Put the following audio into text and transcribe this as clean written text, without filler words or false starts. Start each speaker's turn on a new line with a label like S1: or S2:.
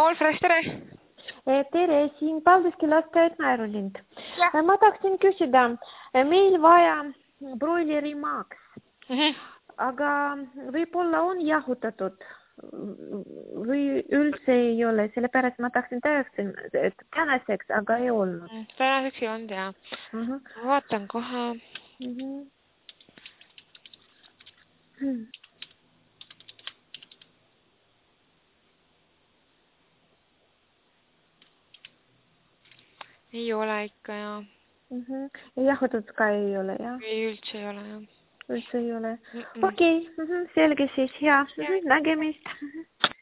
S1: Olfres, tere!
S2: Tere, siin Paldiski lasteaed Naerolind. Ma tahtsin küsida, meil vaja broilerimaaks, aga võib-olla on jahutatud või üldse ei ole, sellepärast ma tahtsin tänaseks, aga ei olnud.
S1: Tänaseks ei olnud, jah. Ma vaatan kohe. Ei ole ikka, jah.
S2: Jahutatud ka ei ole, jah?
S1: Ei, üldse ei ole, jah.
S2: Üldse ei ole. Okei, selge siis, hea. Nägemist.